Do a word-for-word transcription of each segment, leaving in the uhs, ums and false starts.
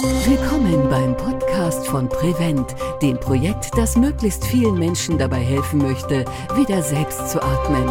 Willkommen beim Podcast von Prevent, dem Projekt, das möglichst vielen Menschen dabei helfen möchte, wieder selbst zu atmen.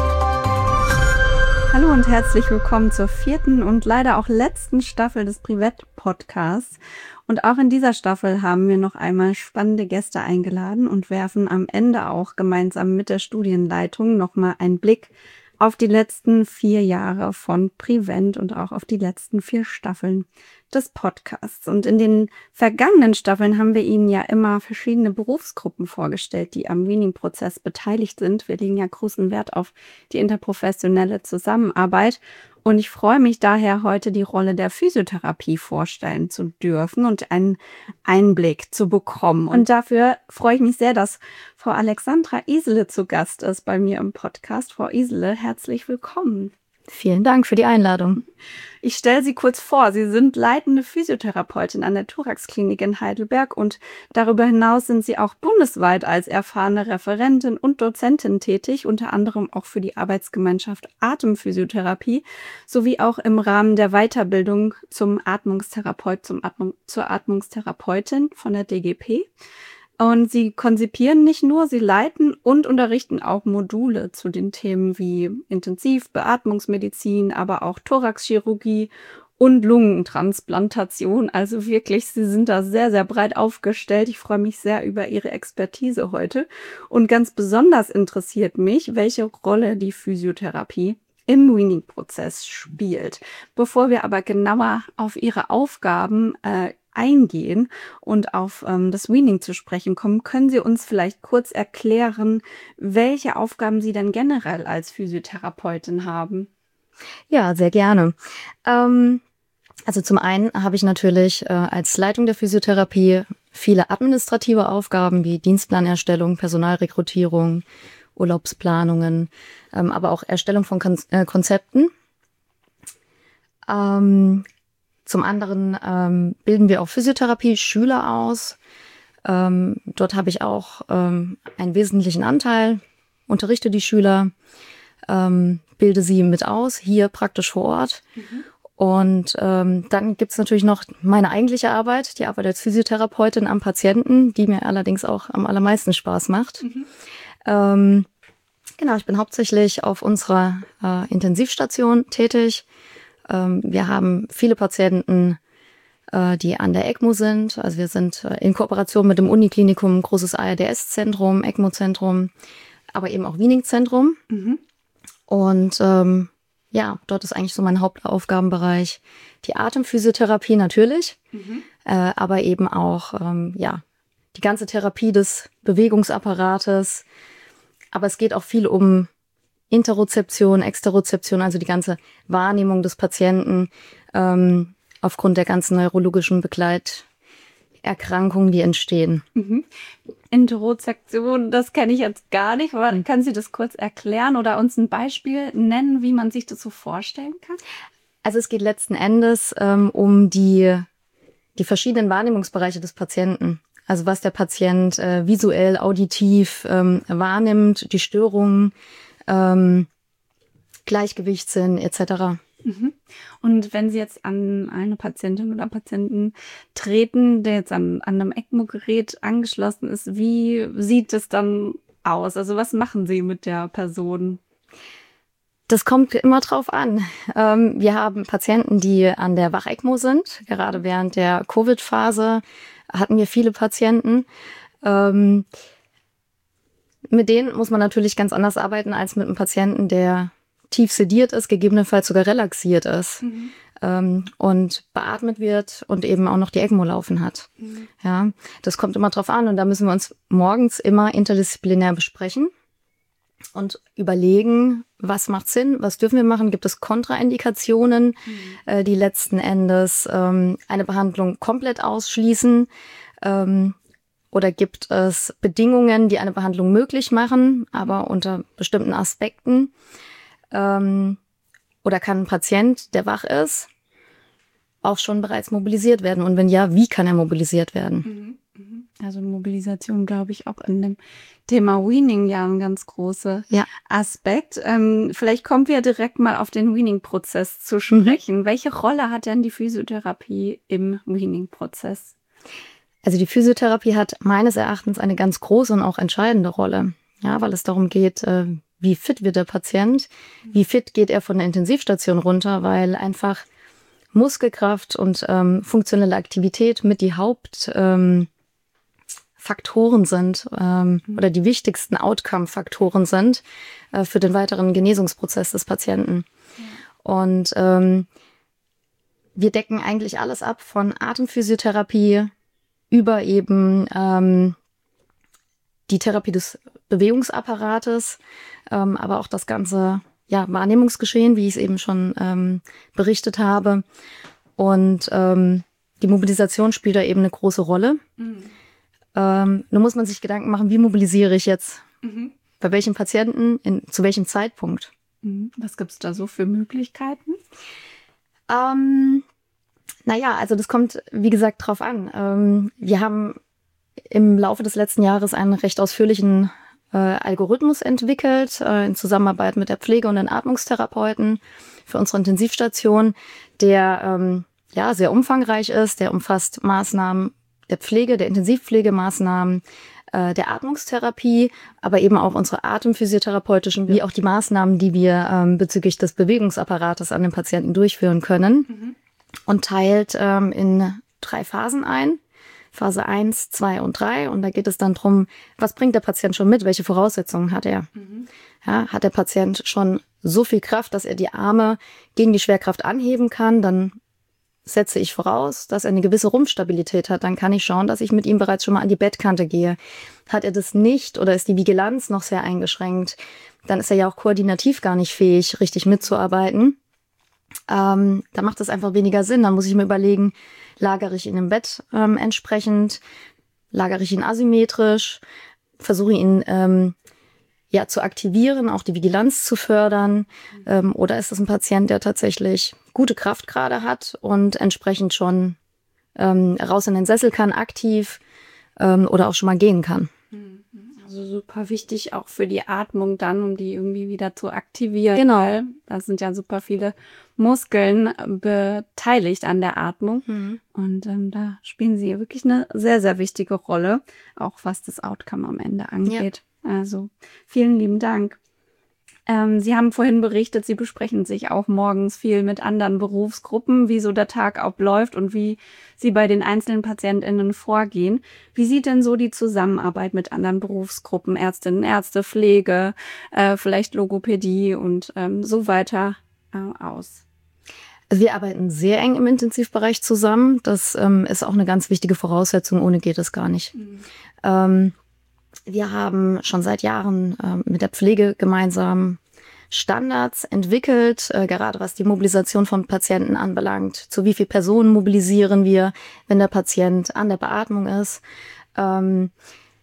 Hallo und herzlich willkommen zur vierten und leider auch letzten Staffel des Prevent-Podcasts. Und auch in dieser Staffel haben wir noch einmal spannende Gäste eingeladen und werfen am Ende auch gemeinsam mit der Studienleitung nochmal einen Blick auf die letzten vier Jahre von Prevent und auch auf die letzten vier Staffeln des Podcasts. Und in den vergangenen Staffeln haben wir Ihnen ja immer verschiedene Berufsgruppen vorgestellt, die am Weaning-Prozess beteiligt sind. Wir legen ja großen Wert auf die interprofessionelle Zusammenarbeit. Und ich freue mich daher, heute die Rolle der Physiotherapie vorstellen zu dürfen und einen Einblick zu bekommen. Und dafür freue ich mich sehr, dass Frau Alexandra Isele zu Gast ist bei mir im Podcast. Frau Isele, herzlich willkommen. Vielen Dank für die Einladung. Ich stelle Sie kurz vor. Sie sind leitende Physiotherapeutin an der Thorax-Klinik in Heidelberg und darüber hinaus sind Sie auch bundesweit als erfahrene Referentin und Dozentin tätig, unter anderem auch für die Arbeitsgemeinschaft Atemphysiotherapie sowie auch im Rahmen der Weiterbildung zum Atmungstherapeut, zum Atmung, zur Atmungstherapeutin von der D G P. Und sie konzipieren nicht nur, sie leiten und unterrichten auch Module zu den Themen wie Intensiv-, Beatmungsmedizin, aber auch Thoraxchirurgie und Lungentransplantation. Also wirklich, sie sind da sehr, sehr breit aufgestellt. Ich freue mich sehr über Ihre Expertise heute. Und ganz besonders interessiert mich, welche Rolle die Physiotherapie im Weaning-Prozess spielt. Bevor wir aber genauer auf Ihre Aufgaben äh, eingehen und auf ähm, das Weaning zu sprechen kommen, können Sie uns vielleicht kurz erklären, welche Aufgaben Sie denn generell als Physiotherapeutin haben? Ja, sehr gerne. Ähm, also zum einen habe ich natürlich äh, als Leitung der Physiotherapie viele administrative Aufgaben wie Dienstplanerstellung, Personalrekrutierung, Urlaubsplanungen, ähm, aber auch Erstellung von Kon- äh, Konzepten. Ähm, Zum anderen ähm, bilden wir auch Physiotherapie-Schüler aus. Ähm, dort habe ich auch ähm, einen wesentlichen Anteil, unterrichte die Schüler, ähm, bilde sie mit aus, hier praktisch vor Ort. Mhm. Und ähm, dann gibt es natürlich noch meine eigentliche Arbeit, die Arbeit als Physiotherapeutin am Patienten, die mir allerdings auch am allermeisten Spaß macht. Mhm. Ähm, genau, ich bin hauptsächlich auf unserer äh, Intensivstation tätig. Wir haben viele Patienten, die an der ECMO sind. Also wir sind in Kooperation mit dem Uniklinikum, ein großes A R D S-Zentrum, ECMO-Zentrum, aber eben auch Weaning-Zentrum. Mhm. Und ähm, ja, dort ist eigentlich so mein Hauptaufgabenbereich die Atemphysiotherapie natürlich, mhm. äh, aber eben auch ähm, ja die ganze Therapie des Bewegungsapparates. Aber es geht auch viel um Interozeption, Exterozeption, also die ganze Wahrnehmung des Patienten ähm, aufgrund der ganzen neurologischen Begleiterkrankungen, die entstehen. Mhm. Interozeption, das kenne ich jetzt gar nicht. Aber mhm. Können Sie das kurz erklären oder uns ein Beispiel nennen, wie man sich das so vorstellen kann? Also es geht letzten Endes ähm, um die, die verschiedenen Wahrnehmungsbereiche des Patienten. Also was der Patient äh, visuell, auditiv ähm, wahrnimmt, die Störungen, Ähm, Gleichgewichtssinn et cetera. Mhm. Und wenn Sie jetzt an eine Patientin oder Patienten treten, der jetzt an, an einem ECMO-Gerät angeschlossen ist, wie sieht es dann aus? Also was machen Sie mit der Person? Das kommt immer drauf an. Ähm, wir haben Patienten, die an der Wach-ECMO sind. Gerade während der Covid-Phase hatten wir viele Patienten. Ähm, Mit denen muss man natürlich ganz anders arbeiten als mit einem Patienten, der tief sediert ist, gegebenenfalls sogar relaxiert ist mhm. ähm, und beatmet wird und eben auch noch die ECMO laufen hat. Mhm. Ja, das kommt immer drauf an und da müssen wir uns morgens immer interdisziplinär besprechen und überlegen, was macht Sinn, was dürfen wir machen, gibt es Kontraindikationen, mhm. äh, die letzten Endes ähm, eine Behandlung komplett ausschließen, ähm, oder gibt es Bedingungen, die eine Behandlung möglich machen, aber unter bestimmten Aspekten? Ähm, oder kann ein Patient, der wach ist, auch schon bereits mobilisiert werden? Und wenn ja, wie kann er mobilisiert werden? Mhm, mhm. Also Mobilisation, glaube ich, auch in dem Thema Weaning ja ein ganz großer ja. Aspekt. Ähm, vielleicht kommen wir direkt mal auf den Weaning-Prozess zu sprechen. Mhm. Welche Rolle hat denn die Physiotherapie im Weaning-Prozess? Also die Physiotherapie hat meines Erachtens eine ganz große und auch entscheidende Rolle, ja, weil es darum geht, äh, wie fit wird der Patient, wie fit geht er von der Intensivstation runter, weil einfach Muskelkraft und ähm, funktionelle Aktivität mit die Haupt ähm, Faktoren sind ähm, mhm. oder die wichtigsten Outcome-Faktoren sind äh, für den weiteren Genesungsprozess des Patienten. Ja. Und ähm, wir decken eigentlich alles ab von Atemphysiotherapie über eben ähm, die Therapie des Bewegungsapparates, ähm, aber auch das ganze ja, Wahrnehmungsgeschehen, wie ich es eben schon ähm, berichtet habe. Und ähm, die Mobilisation spielt da eben eine große Rolle. Mhm. Ähm, nun muss man sich Gedanken machen, wie mobilisiere ich jetzt? Mhm. Bei welchem Patienten, in, zu welchem Zeitpunkt? Mhm. Was gibt es da so für Möglichkeiten? Ähm, naja, also das kommt, wie gesagt, drauf an. Ähm, wir haben im Laufe des letzten Jahres einen recht ausführlichen äh, Algorithmus entwickelt, äh, in Zusammenarbeit mit der Pflege und den Atmungstherapeuten für unsere Intensivstation, der ähm, ja sehr umfangreich ist, der umfasst Maßnahmen der Pflege, der Intensivpflegemaßnahmen, äh, der Atmungstherapie, aber eben auch unsere atemphysiotherapeutischen, wie auch die Maßnahmen, die wir ähm, bezüglich des Bewegungsapparates an den Patienten durchführen können, mhm. und teilt ähm, in drei Phasen ein. Phase eins, zwei und drei. Und da geht es dann drum, was bringt der Patient schon mit? Welche Voraussetzungen hat er? Mhm. Ja, hat der Patient schon so viel Kraft, dass er die Arme gegen die Schwerkraft anheben kann? Dann setze ich voraus, dass er eine gewisse Rumpfstabilität hat. Dann kann ich schauen, dass ich mit ihm bereits schon mal an die Bettkante gehe. Hat er das nicht oder ist die Vigilanz noch sehr eingeschränkt, dann ist er ja auch koordinativ gar nicht fähig, richtig mitzuarbeiten. Ähm, da macht es einfach weniger Sinn. Dann muss ich mir überlegen, lagere ich ihn im Bett ähm, entsprechend, lagere ich ihn asymmetrisch, versuche ihn ähm, ja zu aktivieren, auch die Vigilanz zu fördern, ähm, oder ist es ein Patient, der tatsächlich gute Kraft gerade hat und entsprechend schon ähm, raus in den Sessel kann, aktiv ähm, oder auch schon mal gehen kann. Also super wichtig auch für die Atmung dann, um die irgendwie wieder zu aktivieren. Genau. Weil da sind ja super viele Muskeln beteiligt an der Atmung. Mhm. Und ähm, da spielen sie wirklich eine sehr, sehr wichtige Rolle, auch was das Outcome am Ende angeht. Ja. Also vielen lieben Dank. Ähm, Sie haben vorhin berichtet, Sie besprechen sich auch morgens viel mit anderen Berufsgruppen, wie so der Tag abläuft und wie Sie bei den einzelnen PatientInnen vorgehen. Wie sieht denn so die Zusammenarbeit mit anderen Berufsgruppen, Ärztinnen, Ärzte, Pflege, äh, vielleicht Logopädie und ähm, so weiter äh, aus? Also wir arbeiten sehr eng im Intensivbereich zusammen. Das ähm, ist auch eine ganz wichtige Voraussetzung. Ohne geht es gar nicht. Mhm. Ähm, Wir haben schon seit Jahren äh, mit der Pflege gemeinsam Standards entwickelt, äh, gerade was die Mobilisation von Patienten anbelangt. Zu wie viel Personen mobilisieren wir, wenn der Patient an der Beatmung ist. Ähm,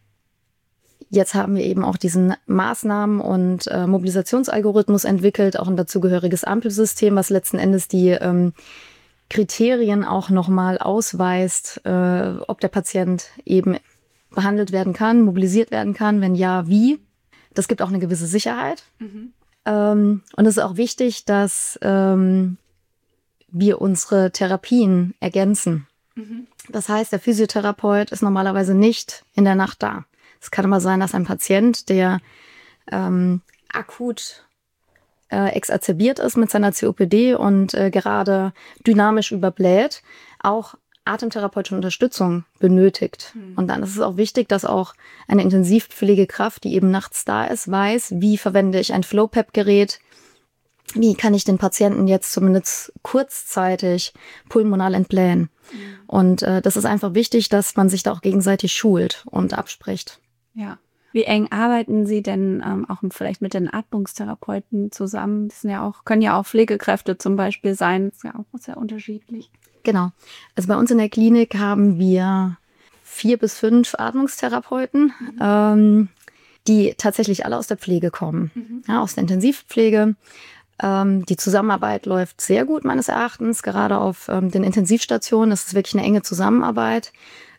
jetzt haben wir eben auch diesen Maßnahmen- und äh, Mobilisationsalgorithmus entwickelt, auch ein dazugehöriges Ampelsystem, was letzten Endes die ähm, Kriterien auch nochmal ausweist, äh, ob der Patient eben behandelt werden kann, mobilisiert werden kann, wenn ja, wie. Das gibt auch eine gewisse Sicherheit. Mhm. Ähm, und es ist auch wichtig, dass ähm, wir unsere Therapien ergänzen. Mhm. Das heißt, der Physiotherapeut ist normalerweise nicht in der Nacht da. Es kann aber sein, dass ein Patient, der ähm, akut äh, exazerbiert ist mit seiner C O P D und äh, gerade dynamisch überbläht, auch atemtherapeutische Unterstützung benötigt. Mhm. Und dann ist es auch wichtig, dass auch eine Intensivpflegekraft, die eben nachts da ist, weiß, wie verwende ich ein Flow-P E P-Gerät, wie kann ich den Patienten jetzt zumindest kurzzeitig pulmonal entblähen. Mhm. Und äh, das ist einfach wichtig, dass man sich da auch gegenseitig schult und abspricht. Ja. Wie eng arbeiten Sie denn ähm, auch vielleicht mit den Atmungstherapeuten zusammen? Das sind ja auch, können ja auch Pflegekräfte zum Beispiel sein. Das ist ja auch sehr unterschiedlich. Genau. Also bei uns in der Klinik haben wir vier bis fünf Atmungstherapeuten, mhm. ähm, die tatsächlich alle aus der Pflege kommen, mhm. ja, aus der Intensivpflege. Ähm, die Zusammenarbeit läuft sehr gut meines Erachtens, gerade auf ähm, den Intensivstationen. Das ist wirklich eine enge Zusammenarbeit.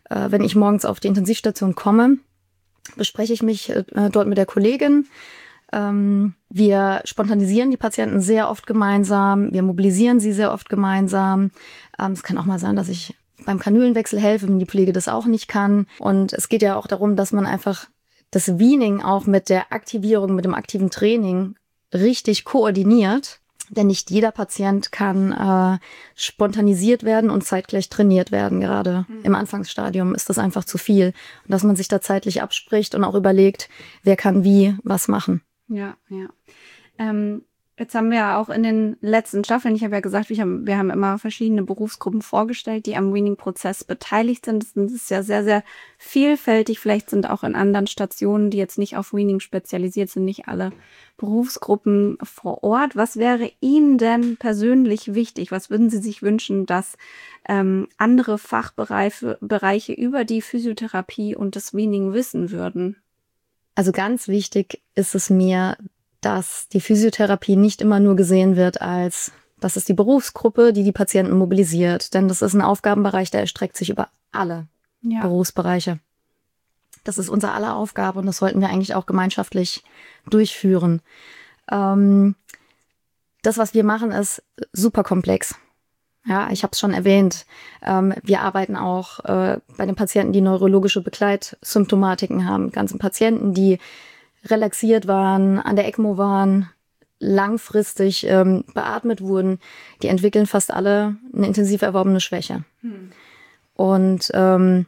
Äh, wenn ich morgens auf die Intensivstation komme, bespreche ich mich äh, dort mit der Kollegin. Ähm, wir spontanisieren die Patienten sehr oft gemeinsam. Wir mobilisieren sie sehr oft gemeinsam. Ähm, es kann auch mal sein, dass ich beim Kanülenwechsel helfe, wenn die Pflege das auch nicht kann. Und es geht ja auch darum, dass man einfach das Weaning auch mit der Aktivierung, mit dem aktiven Training richtig koordiniert. Denn nicht jeder Patient kann äh, spontanisiert werden und zeitgleich trainiert werden. Gerade mhm. im Anfangsstadium ist das einfach zu viel. Und dass man sich da zeitlich abspricht und auch überlegt, wer kann wie was machen. Ja, ja. Ähm, jetzt haben wir ja auch in den letzten Staffeln, ich habe ja gesagt, wir haben, wir haben immer verschiedene Berufsgruppen vorgestellt, die am Weaning-Prozess beteiligt sind. Das ist ja sehr, sehr vielfältig. Vielleicht sind auch in anderen Stationen, die jetzt nicht auf Weaning spezialisiert sind, nicht alle Berufsgruppen vor Ort. Was wäre Ihnen denn persönlich wichtig? Was würden Sie sich wünschen, dass ähm, andere Fachbereiche Bereiche über die Physiotherapie und das Weaning wissen würden? Also ganz wichtig ist es mir, dass die Physiotherapie nicht immer nur gesehen wird als, das ist die Berufsgruppe, die die Patienten mobilisiert. Denn das ist ein Aufgabenbereich, der erstreckt sich über alle ja. Berufsbereiche. Das ist unser aller Aufgabe und das sollten wir eigentlich auch gemeinschaftlich durchführen. Ähm, das, was wir machen, ist super komplex. Ja, ich habe es schon erwähnt. Ähm, wir arbeiten auch äh, bei den Patienten, die neurologische Begleitsymptomatiken haben. Ganzen Patienten, die relaxiert waren, an der ECMO waren, langfristig ähm, beatmet wurden, die entwickeln fast alle eine intensiv erworbene Schwäche. Hm. Und ähm,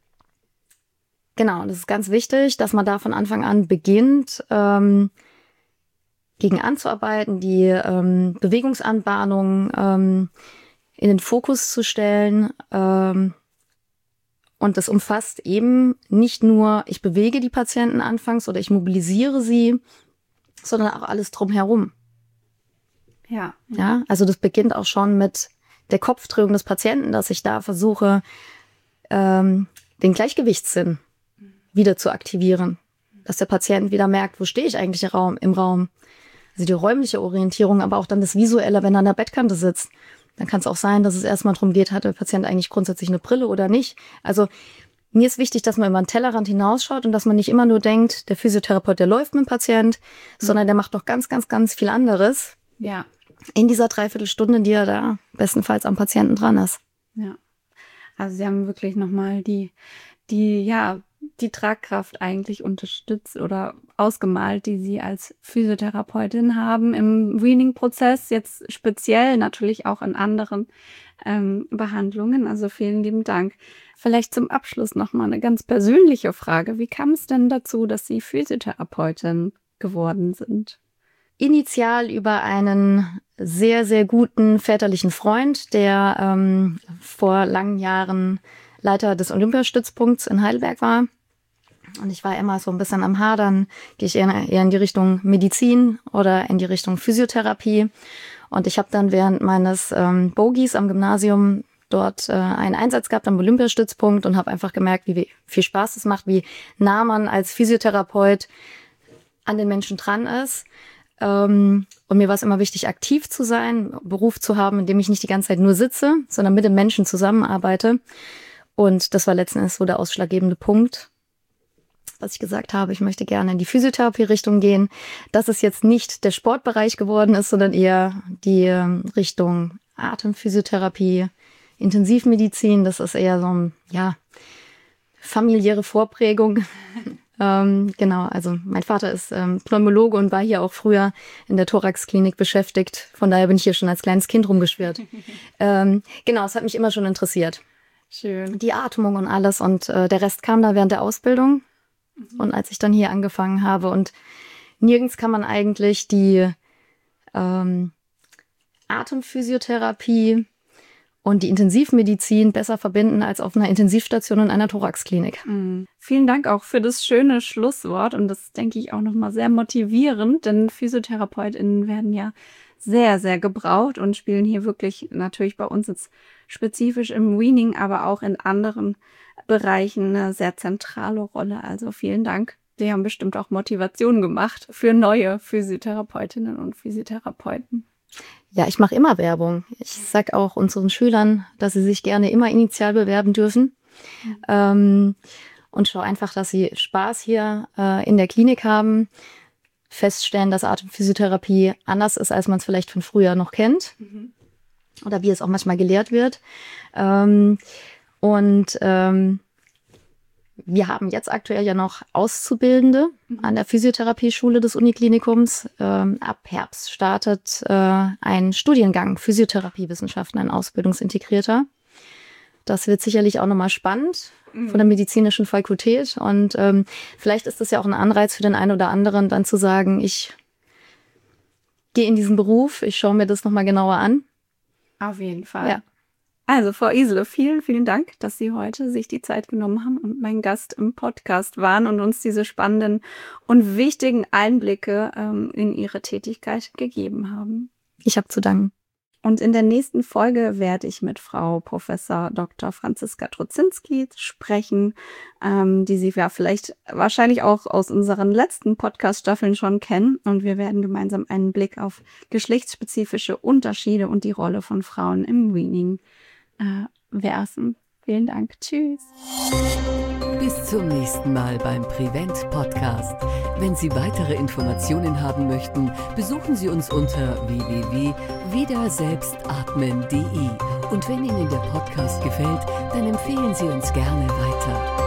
genau, das ist ganz wichtig, dass man da von Anfang an beginnt, ähm, gegen anzuarbeiten, die ähm, Bewegungsanbahnung ähm, in den Fokus zu stellen. Ähm, und das umfasst eben nicht nur, ich bewege die Patienten anfangs oder ich mobilisiere sie, sondern auch alles drumherum. Ja. Ja, also das beginnt auch schon mit der Kopfdrehung des Patienten, dass ich da versuche, ähm, den Gleichgewichtssinn wieder zu aktivieren. Dass der Patient wieder merkt, wo stehe ich eigentlich im Raum, im Raum. Also die räumliche Orientierung, aber auch dann das Visuelle, wenn er an der Bettkante sitzt. Dann kann es auch sein, dass es erstmal darum geht, hat der Patient eigentlich grundsätzlich eine Brille oder nicht. Also mir ist wichtig, dass man über den Tellerrand hinausschaut und dass man nicht immer nur denkt, der Physiotherapeut, der läuft mit dem Patient, mhm. sondern der macht noch ganz, ganz, ganz viel anderes. Ja. In dieser Dreiviertelstunde, die er da bestenfalls am Patienten dran ist. Ja. Also Sie haben wirklich nochmal die, die, ja, die Tragkraft eigentlich unterstützt oder ausgemalt, die Sie als Physiotherapeutin haben im Weaning-Prozess, jetzt speziell natürlich auch in anderen ähm, Behandlungen. Also vielen lieben Dank. Vielleicht zum Abschluss nochmal eine ganz persönliche Frage. Wie kam es denn dazu, dass Sie Physiotherapeutin geworden sind? Initial über einen sehr, sehr guten väterlichen Freund, der ähm, vor langen Jahren Leiter des Olympiastützpunkts in Heidelberg war. Und ich war immer so ein bisschen am Hadern, gehe ich eher, eher in die Richtung Medizin oder in die Richtung Physiotherapie. Und ich habe dann während meines ähm, Bogies am Gymnasium dort äh, einen Einsatz gehabt am Olympiastützpunkt und habe einfach gemerkt, wie viel Spaß es macht, wie nah man als Physiotherapeut an den Menschen dran ist. Ähm, und mir war es immer wichtig, aktiv zu sein, einen Beruf zu haben, in dem ich nicht die ganze Zeit nur sitze, sondern mit den Menschen zusammenarbeite. Und das war letzten Endes so der ausschlaggebende Punkt, was ich gesagt habe, ich möchte gerne in die Physiotherapie-Richtung gehen. Dass es jetzt nicht der Sportbereich geworden ist, sondern eher die Richtung Atemphysiotherapie, Intensivmedizin. Das ist eher so ein, ja, familiäre Vorprägung. ähm, genau, also mein Vater ist ähm, Pneumologe und war hier auch früher in der Thoraxklinik beschäftigt. Von daher bin ich hier schon als kleines Kind rumgeschwirrt. ähm, genau, es hat mich immer schon interessiert. Schön. Die Atmung und alles und äh, der Rest kam da während der Ausbildung. Mhm. Und als ich dann hier angefangen habe und nirgends kann man eigentlich die ähm, Atemphysiotherapie und die Intensivmedizin besser verbinden als auf einer Intensivstation in einer Thoraxklinik. Mhm. Vielen Dank auch für das schöne Schlusswort und das denke ich auch nochmal sehr motivierend, denn PhysiotherapeutInnen werden ja sehr, sehr gebraucht und spielen hier wirklich natürlich bei uns jetzt spezifisch im Weaning, aber auch in anderen Bereichen eine sehr zentrale Rolle. Also vielen Dank. Sie haben bestimmt auch Motivation gemacht für neue Physiotherapeutinnen und Physiotherapeuten. Ja, ich mache immer Werbung. Ich sage auch unseren Schülern, dass sie sich gerne immer initial bewerben dürfen. Mhm. Ähm, und schaue einfach, dass sie Spaß hier äh, in der Klinik haben, feststellen, dass Atemphysiotherapie anders ist, als man es vielleicht von früher noch kennt. Mhm. Oder wie es auch manchmal gelehrt wird. Ähm, und ähm, wir haben jetzt aktuell ja noch Auszubildende mhm. an der Physiotherapieschule des Uniklinikums. Ähm, ab Herbst startet äh, ein Studiengang Physiotherapiewissenschaften, ein ausbildungsintegrierter. Das wird sicherlich auch nochmal spannend mhm. von der medizinischen Fakultät. Und ähm, vielleicht ist das ja auch ein Anreiz für den einen oder anderen, dann zu sagen, ich gehe in diesen Beruf, ich schaue mir das nochmal genauer an. Auf jeden Fall. Ja. Also, Frau Isele, vielen, vielen Dank, dass Sie heute sich die Zeit genommen haben und mein Gast im Podcast waren und uns diese spannenden und wichtigen Einblicke ähm, in Ihre Tätigkeit gegeben haben. Ich habe zu danken. Und in der nächsten Folge werde ich mit Frau Professor Doktor Franziska Trozinski sprechen, ähm, die Sie ja vielleicht wahrscheinlich auch aus unseren letzten Podcast-Staffeln schon kennen. Und wir werden gemeinsam einen Blick auf geschlechtsspezifische Unterschiede und die Rolle von Frauen im Weaning äh, werfen. Vielen Dank. Tschüss. Bis zum nächsten Mal beim Prevent Podcast. Wenn Sie weitere Informationen haben möchten, besuchen Sie uns unter w w w punkt wieder selbst atmen punkt d e. Und wenn Ihnen der Podcast gefällt, dann empfehlen Sie uns gerne weiter.